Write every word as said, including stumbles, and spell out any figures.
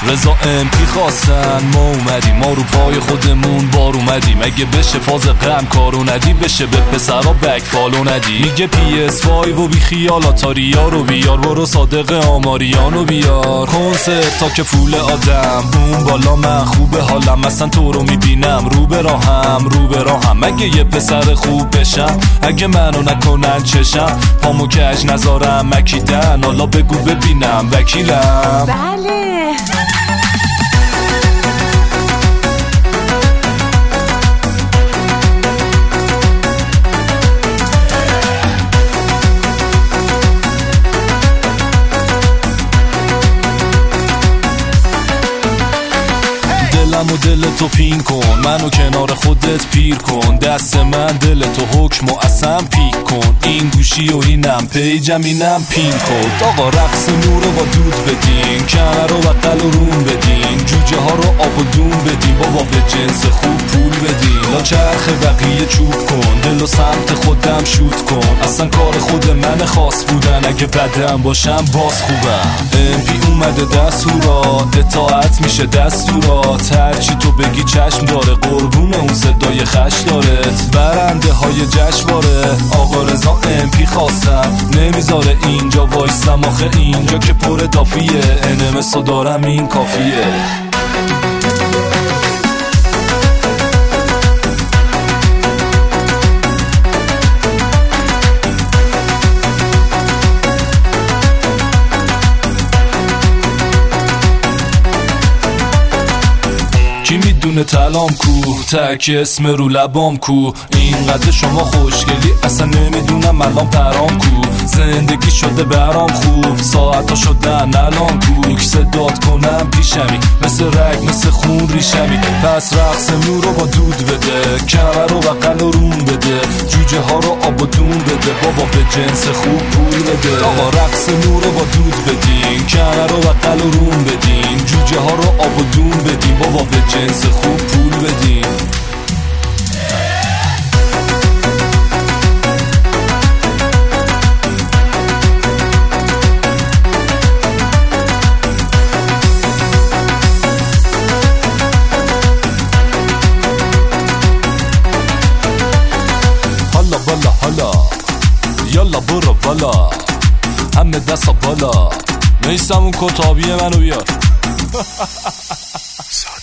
رضا ام پی خواستن ما اومدیم، ما رو پای خودمون بار اومدیم. اگه بشه فاز غم کارو ندی، بشه به پسرا بک فالو ندی. میگه پی اس فایو و بی خیالات آریا رو بیار، برو صادق آماریانو بیار. کنسرت تا که فول آدم بوم بالا، من خوبه حالم اصلا تو رو میبینم رو به راهم رو به راهم. اگه یه پسر خوب بشم، اگه منو نکنن چشم، پامو کج نذارم مکیدن، حالا بگو ببینم وکیلم. بله دلم و دل تو پین کن، منو کنار خودت پیر کن. دست من دل تو حکم و اصلا پیک کن. این گوشی و اینم پیجم اینم پین کن. آقا رقص نور رو با دود بدین، کمر رو بقل و روم بدین، جوجه ها رو آب و دون بدین، بابا به جنس خوب پول بدین. لا چرخ بقیه چوب کن، دل و سمت خودم شوت کن. اصلا کار خود من خاص بودن، اگه بدم باشم باز خوبم. ام پی اومده دستورا، اطاعت میشه دستورات، هرچی تو بگی چشم داره، قربون اون صدای خش دارت. برنده های جشنواره آقا رضا ام پی خواستم، نمیذاره اینجا وایستم آخه اینجا که پر دافیه. انمسو دارم این کافیه. کی میدونه تلام کو، تک اسم رو لبام کو. اینقدر شما خوشگلی اصلا نمیدونم الان پرام کو. زندگی شده برام خوب، ساعتا شدن الان کوک. صدات کنم پیشمی مثل رگ مثل خون ریشمی. پس رقص نور رو با دود بده، کمر رو بقل و روم بده، جوجه ها رو آب و دون بده، بابا به جنس خوب پول بده. آقا رقص نور رو با دود بدین، کمر رو بقل و روم بدین، جوجه ها رو آب و دون بدین، بابا به جنس خوب پول بدین. حالا بالا حالا یالا برو بالا، همه دستا بالا. میستم اون کتابی منو بیار.